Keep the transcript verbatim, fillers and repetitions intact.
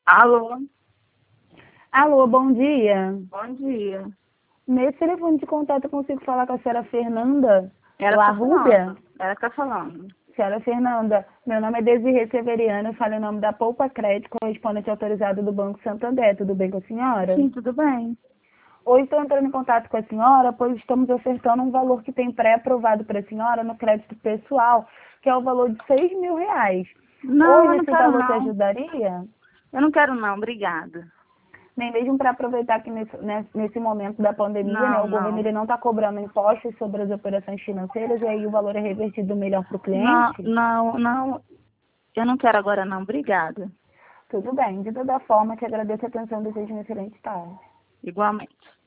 Alô, Alô, bom dia. bom dia. Nesse telefone de contato eu consigo falar com a senhora Fernanda Ela que tá Larrubia? falando. Ela que tá falando. Senhora Fernanda, meu nome é Desirê Severiano, eu falo em nome da Poupa Crédito, correspondente autorizado do Banco Santander. Tudo bem com a senhora? Sim, tudo bem. Hoje estou entrando em contato com a senhora, pois estamos ofertando um valor que tem pré-aprovado para a senhora no crédito pessoal, que é o valor de seis mil reais. Não, eu Hoje não esse quero valor te não. ajudaria? Eu não quero não, obrigada. Nem mesmo para aproveitar que nesse, nesse nesse momento da pandemia, né, Não, o governo não. ele não está cobrando impostos sobre as operações financeiras e aí o valor é revertido melhor para o Não, cliente? não, não. Eu não quero agora não, obrigada. Tudo bem, de toda forma, te agradeço a atenção e desejo uma excelente tarde. Igualmente.